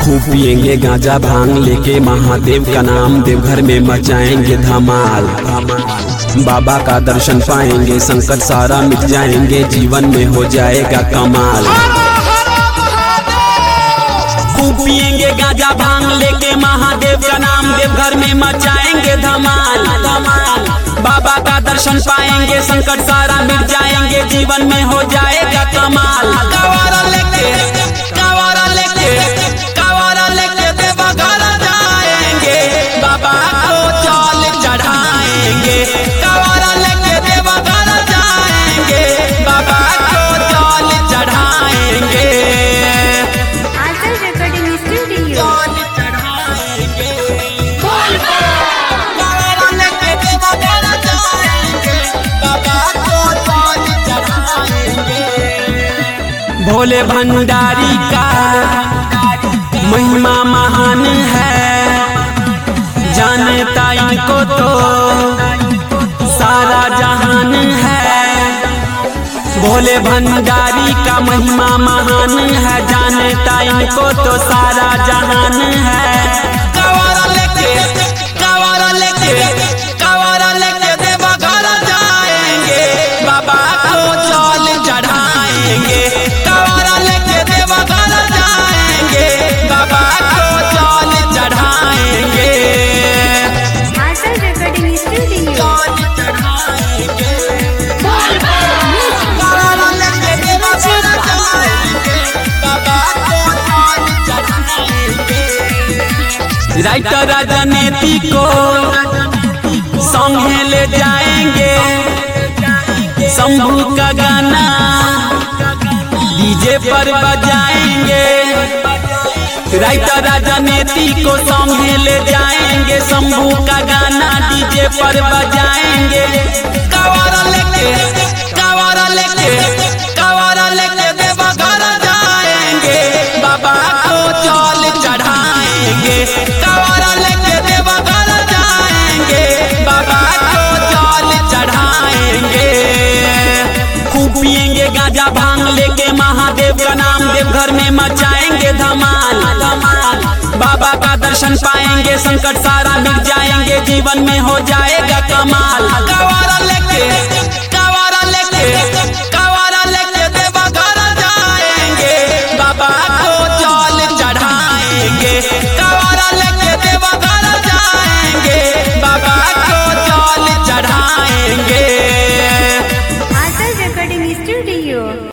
खूब पिएंगे गांजा भांग लेके महादेव का नाम, देवघर में मचाएंगे धमाल। बाबा का दर्शन पाएंगे, संकट सारा मिट जाएंगे, जीवन में हो जाएगा कमाल। खूब पिएंगे गांजा भांग लेके महादेव का नाम, देवघर में मचाएंगे धमाल। बाबा का दर्शन पाएंगे, संकट सारा मिट जाएंगे, जीवन में हो जाएगा कमाल। कवारा लेके देवघर जाएंगे, बाबा को जल चढ़ाएंगे। कवारा लेके देवघर जाएंगे, बाबा को जल चढ़ाएंगे। Aanchal recording studio. भोले भंडारी का महिमा महान है, जानता इनको तो सारा जहान है। भोले भंडारी का महिमा महान है, जानता इनको तो सारा जहान है। कवारा लेके देवघर जाएंगे, बाबा को जल चढ़ाएंगे। कवारा लेके देवघर जाएंगे, बाबा को जल चढ़ाएंगे। Aanchal recording studio. राइटर राजनीति को संगे ले जाएंगे, शंभू का गाना डीजे पर बजाएंगे। राइटर राजनीति को संगे ले जाएंगे, शंभू का गाना डीजे पर बजाएंगे। कवारा लेके देवघर जाएंगे, बाबा को जल चढ़ाएंगे। कवारा लेके देवघर जाएंगे, बाबा को जल चढ़ाएंगे। खूब पिएंगे गांजा भांग लेके महादेव का नाम, देवघर में मचाएंगे धमाल। बाबा का दर्शन पाएंगे, संकट सारा मिट जाएंगे, जीवन में हो जाएगा कमाल। कवारा लेके देवघर जाएंगे, बाबा को जल चढ़ाएंगे। कवारा लेके देवघर जाएंगे, बाबा को जल चढ़ाएंगे। Aanchal recording studio.